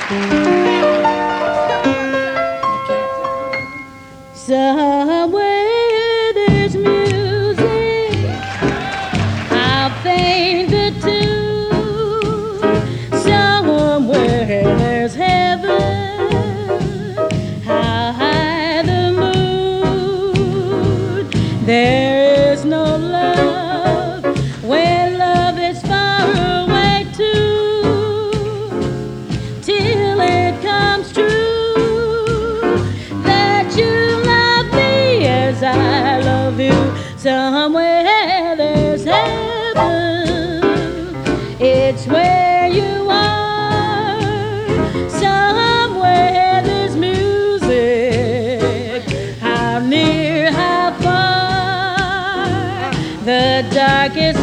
Somewhere there's music, how faint the tune. Somewhere there's heaven, how high the moon. There is no love when love is far away too, till it comes true that you love me as I love you. Somewhere there's heaven, it's where you are. Somewhere there's music, how near, how far. The darkest